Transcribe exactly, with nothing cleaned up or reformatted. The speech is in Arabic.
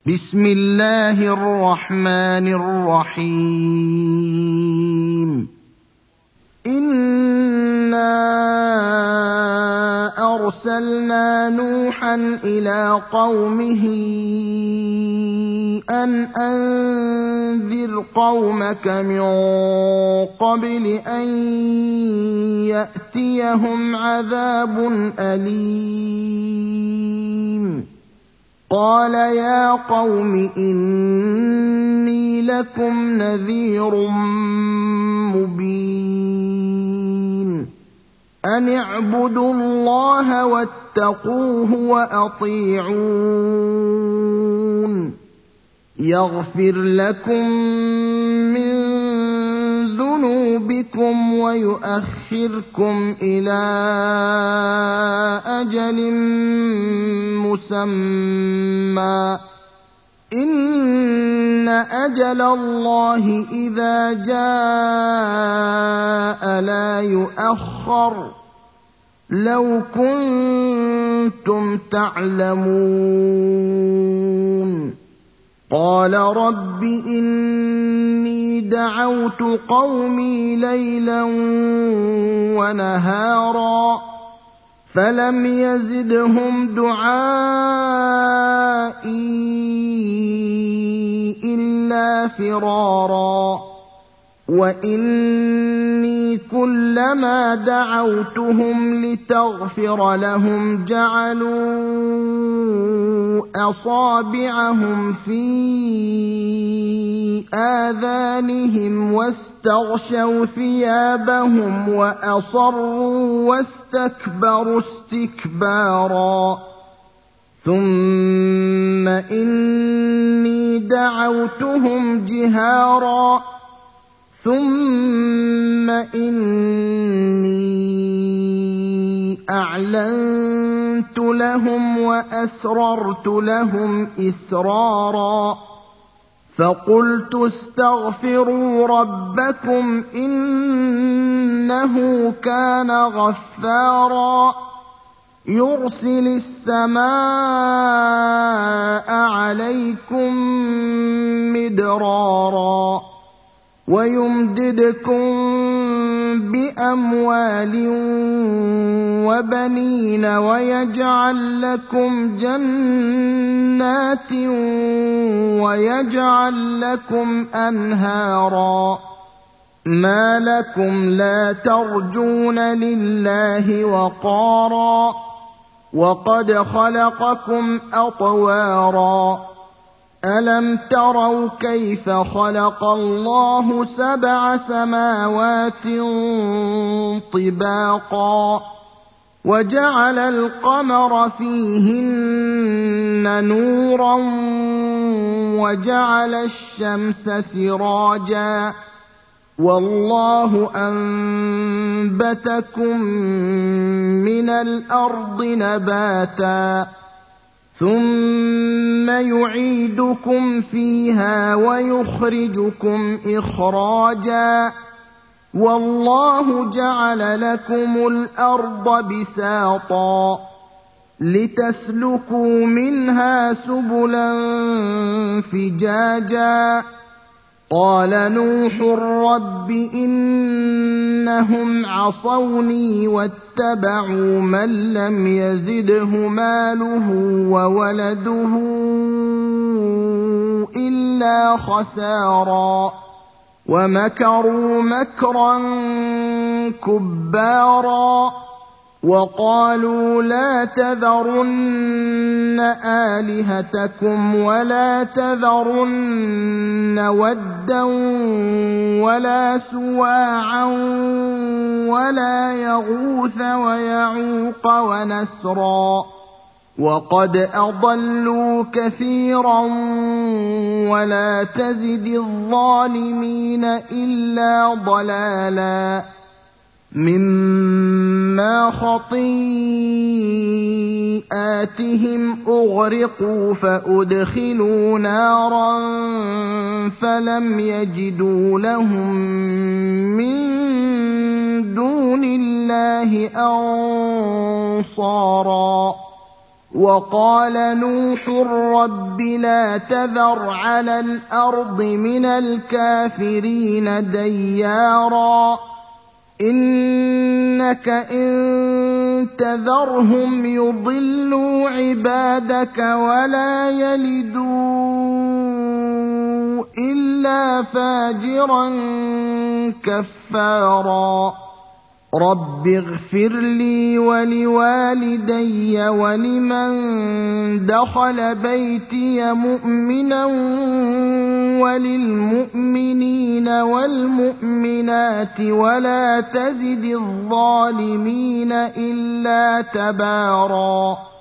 بسم الله الرحمن الرحيم إنا أرسلنا نوحا إلى قومه أن أنذر قومك من قبل أن يأتيهم عذاب أليم قال يا قوم إني لكم نذير مبين أن اعبدوا الله واتقوه وأطيعون يغفر لكم من ذنوبكم ويؤخركم إلى أجل مسمى إن أجل الله إذا جاء لا يؤخر لو كنتم تعلمون قال رب إني دعوت قومي ليلا ونهارا فلم يزدهم دعائي إلا فرارا وإني كلما دعوتهم لتغفر لهم جعلوا أصابعهم في آذانهم واستغشوا ثيابهم وأصروا واستكبروا استكبارا ثم إني دعوتهم جهارا ثم إني أعلنت لهم وأسررت لهم إسرارا فقلت استغفروا ربكم إنه كان غفارا يرسل السماء عليكم مدرارا ويمددكم بأموال وبنين ويجعل لكم جنات ويجعل لكم أنهارا ما لكم لا ترجون لله وقارا وقد خلقكم أطوارا ألم تروا كيف خلق الله سبع سماوات طباقا وجعل القمر فيهن نورا وجعل الشمس سراجا والله أنبتكم من الأرض نباتا ثم يعيدكم فيها ويخرجكم إخراجا والله جعل لكم الأرض بساطا لتسلكوا منها سبلا فجاجا قال نوح رب إنهم عصوني واتبعوا من لم يزده ماله وولده إلا خسارا ومكروا مكرا كبارا وقالوا لا تذرن آلهتكم ولا تذرن ودا ولا سواعا ولا يغوث ويعوق ونسرا وقد أضلوا كثيرا ولا تزد الظالمين إلا ضلالا مما خطيئاتهم أغرقوا فأدخلوا نارا فلم يجدوا لهم من دون الله أنصارا وقال نوح رب لا تذر على الأرض من الكافرين ديارا إنك إن تذرهم يضلوا عبادك ولا يلدوا إلا فاجرا كفارا رب اغفر لي ولوالدي ولمن دخل بيتي مؤمنا وللمؤمنين والمؤمنات ولا تزد الظالمين إلا تباراً